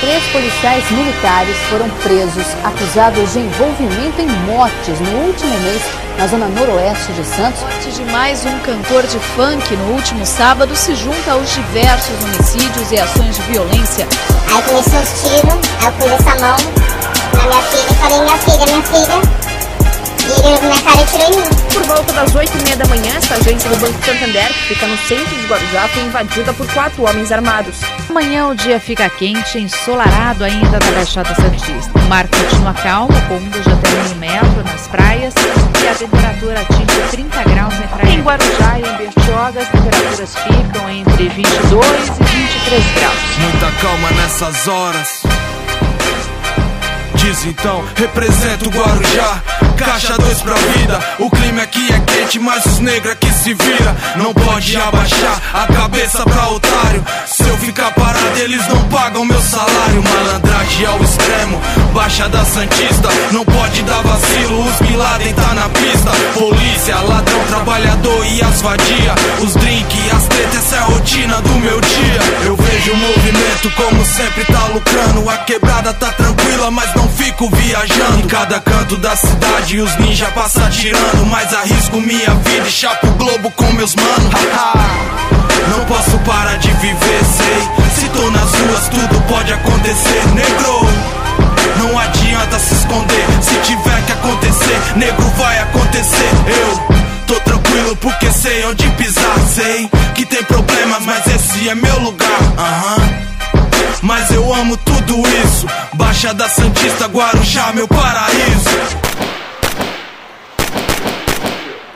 3 policiais militares foram presos, acusados de envolvimento em mortes no último mês na zona noroeste de Santos. A morte de mais um cantor de funk no último sábado se junta aos diversos homicídios e ações de violência. Aí começou os tiros, aí eu pus essa mão na minha filha e falei, minha filha. E ele na cara e tirou em mim. Por volta das 8h30 da manhã, esta agência do Banco Santander, que fica no centro de Guarujá, foi invadida por 4 homens armados. Amanhã o dia fica quente, ensolarado ainda na Baixada Santista. O mar continua calmo, com ondas de até meio metro nas praias e a temperatura atinge 30 graus em praia. Em Guarujá e em Bertioga, as temperaturas ficam entre 22 e 23 graus. Muita calma nessas horas. Diz então, represento Guarujá, caixa 2 pra vida. O clima aqui é quente, mas os negros aqui se vira. Não pode abaixar a cabeça pra otário. Se eu ficar parado, eles não pagam meu salário. Malandragem ao extremo, Baixada Santista. Não pode dar vacilo, os Bin Laden tá na pista. Polícia, ladrão, trabalhador e as vadia. Os drink e as tretas, essa é a rotina do meu dia. Eu vejo o movimento como sempre tá lucrando. A quebrada tá tranquila, mas não fico viajando. Em cada canto da cidade os ninja passam atirando, mas arrisco minha vida e chapo o globo com meus manos. Não posso parar de viver, sei. Se tô nas ruas tudo pode acontecer, negro. Não adianta se esconder, se tiver que acontecer, negro vai acontecer. Eu tô tranquilo porque sei onde pisar. Sei que tem problemas, mas esse é meu lugar. Mas eu amo tudo isso. Baixada Santista, Guarujá, meu paraíso.